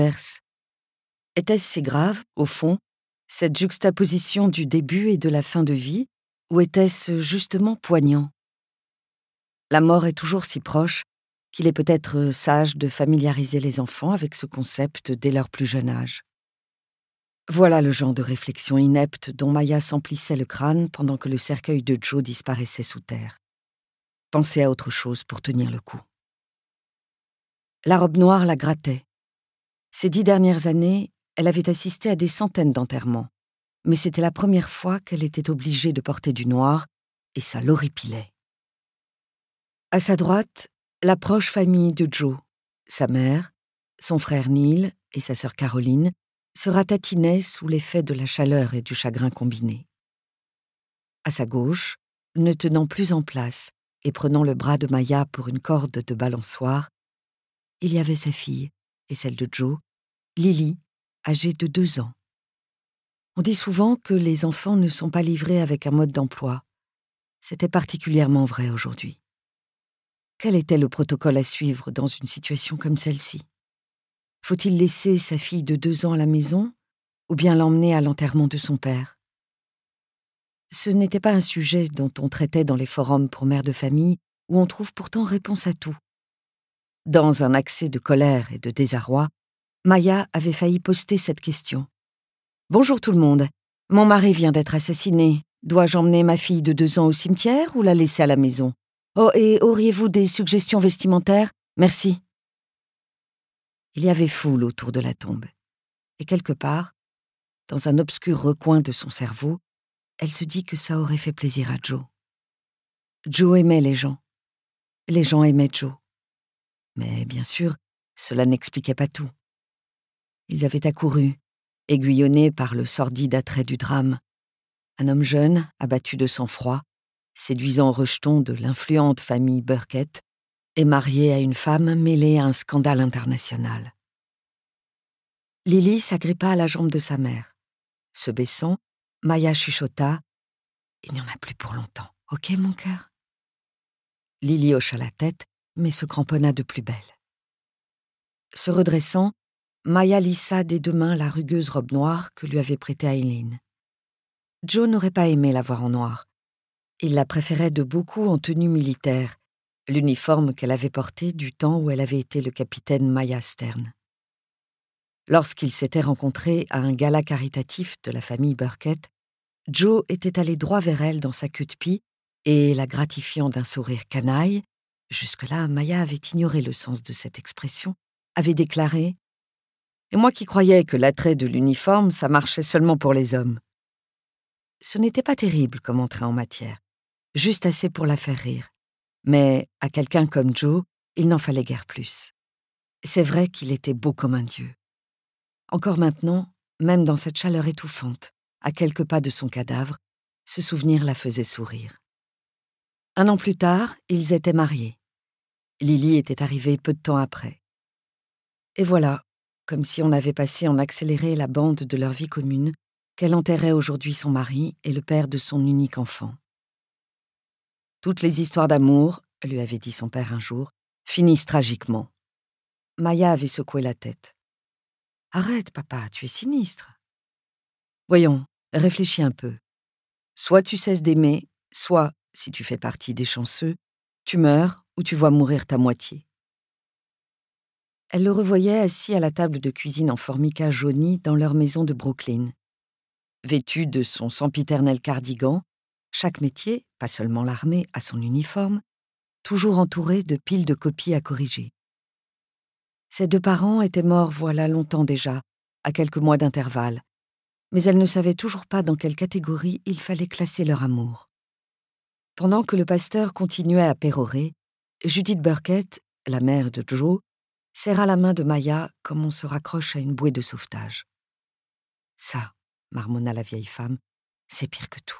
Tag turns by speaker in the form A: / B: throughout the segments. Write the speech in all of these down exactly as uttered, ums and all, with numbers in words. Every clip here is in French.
A: Était-ce si grave, au fond, cette juxtaposition du début et de la fin de vie, ou était-ce justement poignant? La mort est toujours si proche qu'il est peut-être sage de familiariser les enfants avec ce concept dès leur plus jeune âge. Voilà le genre de réflexion inepte dont Maya s'emplissait le crâne pendant que le cercueil de Joe disparaissait sous terre. Penser à autre chose pour tenir le coup. La robe noire la grattait. Ces dix dernières années, elle avait assisté à des centaines d'enterrements, mais c'était la première fois qu'elle était obligée de porter du noir, et ça l'horripilait. À sa droite, la proche famille de Joe, sa mère, son frère Neil et sa sœur Caroline, se ratatinaient sous l'effet de la chaleur et du chagrin combiné. À sa gauche, ne tenant plus en place et prenant le bras de Maya pour une corde de balançoire, il y avait sa fille et celle de Joe, Lily, âgée de deux ans. On dit souvent que les enfants ne sont pas livrés avec un mode d'emploi. C'était particulièrement vrai aujourd'hui. Quel était le protocole à suivre dans une situation comme celle-ci? Faut-il laisser sa fille de deux ans à la maison ou bien l'emmener à l'enterrement de son père? Ce n'était pas un sujet dont on traitait dans les forums pour mères de famille où on trouve pourtant réponse à tout. Dans un accès de colère et de désarroi, Maya avait failli poster cette question. « Bonjour tout le monde. Mon mari vient d'être assassiné. Dois-je emmener ma fille de deux ans au cimetière ou la laisser à la maison? Oh, et auriez-vous des suggestions vestimentaires? Merci. » Il y avait foule autour de la tombe. Et quelque part, dans un obscur recoin de son cerveau, elle se dit que ça aurait fait plaisir à Joe. Joe aimait les gens. Les gens aimaient Joe. Mais bien sûr, cela n'expliquait pas tout. Ils avaient accouru, aiguillonnés par le sordide attrait du drame. Un homme jeune, abattu de sang-froid, séduisant rejeton de l'influente famille Burkett, est marié à une femme mêlée à un scandale international. Lily s'agrippa à la jambe de sa mère. Se baissant, Maya chuchota « Il n'y en a plus pour longtemps, ok mon cœur ?» Lily hocha la tête, mais se cramponna de plus belle. Se redressant, Maya lissa des deux mains la rugueuse robe noire que lui avait prêtée Eileen. Joe n'aurait pas aimé la voir en noir. Il la préférait de beaucoup en tenue militaire, l'uniforme qu'elle avait porté du temps où elle avait été le capitaine Maya Stern. Lorsqu'ils s'étaient rencontrés à un gala caritatif de la famille Burkett, Joe était allé droit vers elle dans sa queue de pie et, la gratifiant d'un sourire canaille, jusque-là Maya avait ignoré le sens de cette expression, avait déclaré « Et moi qui croyais que l'attrait de l'uniforme, ça marchait seulement pour les hommes. » Ce n'était pas terrible comme entrée en matière, juste assez pour la faire rire. Mais à quelqu'un comme Joe, il n'en fallait guère plus. C'est vrai qu'il était beau comme un dieu. Encore maintenant, même dans cette chaleur étouffante, à quelques pas de son cadavre, ce souvenir la faisait sourire. Un an plus tard, ils étaient mariés. Lily était arrivée peu de temps après. Et voilà, comme si on avait passé en accéléré la bande de leur vie commune, qu'elle enterrait aujourd'hui son mari et le père de son unique enfant. Toutes les histoires d'amour, lui avait dit son père un jour, finissent tragiquement. Maya avait secoué la tête. « Arrête, papa, tu es sinistre. » Voyons, réfléchis un peu. Soit tu cesses d'aimer, soit, si tu fais partie des chanceux, tu meurs ou tu vois mourir ta moitié. Elle le revoyait assis à la table de cuisine en formica jaunie dans leur maison de Brooklyn. Vêtu de son sempiternel cardigan, chaque métier, pas seulement l'armée, a son uniforme, toujours entouré de piles de copies à corriger. Ses deux parents étaient morts voilà longtemps déjà, à quelques mois d'intervalle, mais elle ne savait toujours pas dans quelle catégorie il fallait classer leur amour. Pendant que le pasteur continuait à pérorer, Judith Burkett, la mère de Joe, serra la main de Maya comme on se raccroche à une bouée de sauvetage. « Ça, » marmonna la vieille femme, « c'est pire que tout. »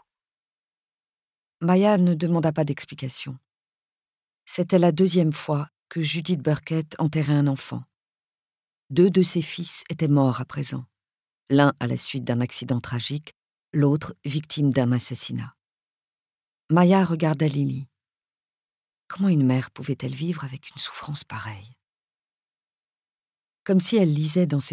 A: Maya ne demanda pas d'explication. C'était la deuxième fois que Judith Burkett enterrait un enfant. Deux de ses fils étaient morts à présent, l'un à la suite d'un accident tragique, l'autre victime d'un assassinat. Maya regarda Lily. Comment une mère pouvait-elle vivre avec une souffrance pareille? Comme si elle lisait dans ses